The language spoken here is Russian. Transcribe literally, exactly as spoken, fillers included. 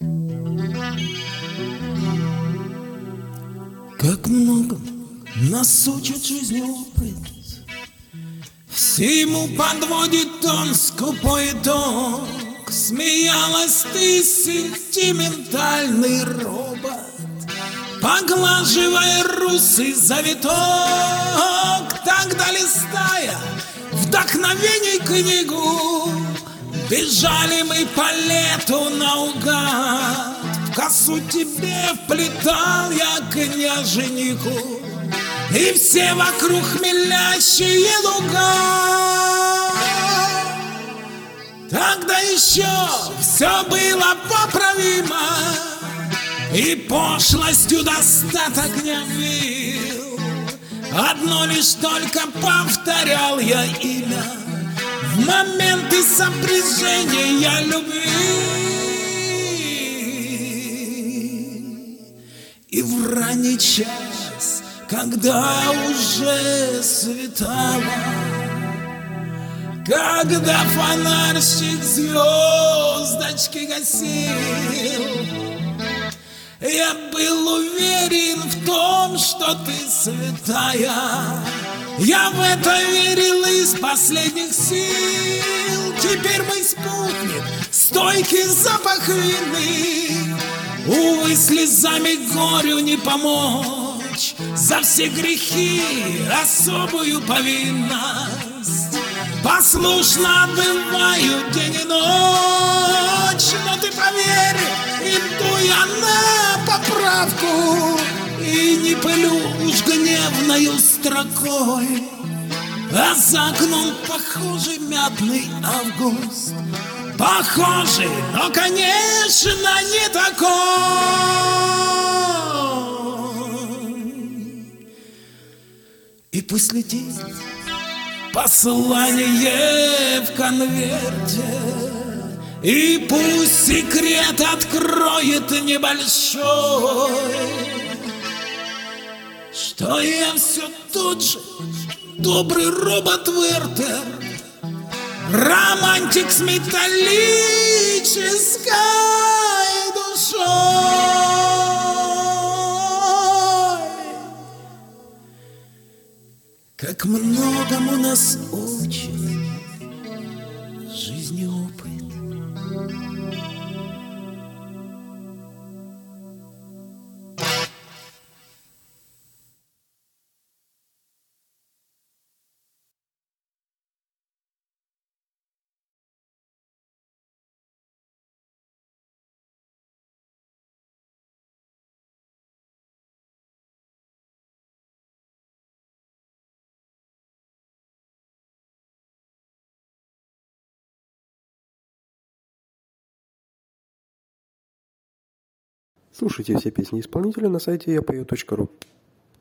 Как много нас учит жизнь опыт, всему подводит он скупой итог. Смеялась ты, сентиментальный робот, поглаживая русый завиток. Тогда, листая вдохновений книгу, бежали мы по лету наугад. В косу тебе вплетал я княженику, и все вокруг хмелящие луга. Тогда еще все было поправимо, и пошлостью достаток не вил. Одно лишь только повторял я имя в моменты сопряжения любви. И в ранний час, когда уже светало, когда фонарщик звездочки гасил, я был уверен в том, что ты святая. Я в это верил из последних сил. Теперь мой спутник, стойкий запах вины, увы, слезами горю не помочь. За все грехи особую повинность послушно отбываю день и ночь. Но ты поверь, иду я на поправку и не пылю уж гневною строкой. А за окном похожий мятный август, похожий, но, конечно, не такой. И пусть летит послание в конверте, и пусть секрет откроет небольшой, что я все тот же добрый робот Вертер, романтик с металлической душой. Как многому нас учит жизни опыт. Слушайте все песни исполнителя на сайте я пою точка ру.